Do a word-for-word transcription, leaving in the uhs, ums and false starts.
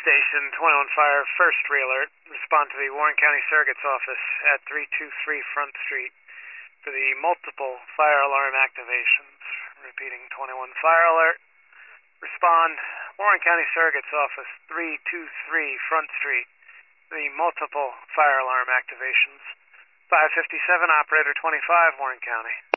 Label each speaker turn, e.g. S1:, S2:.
S1: Station, twenty-one Fire, first re-alert. Respond to the Warren County Surrogate's office at three two three Front Street for the multiple fire alarm activations. Repeating, twenty-one Fire alert. Respond, Warren County Surrogate's office, three two three Front Street, the multiple fire alarm activations. five fifty-seven, Operator twenty-five, Warren County.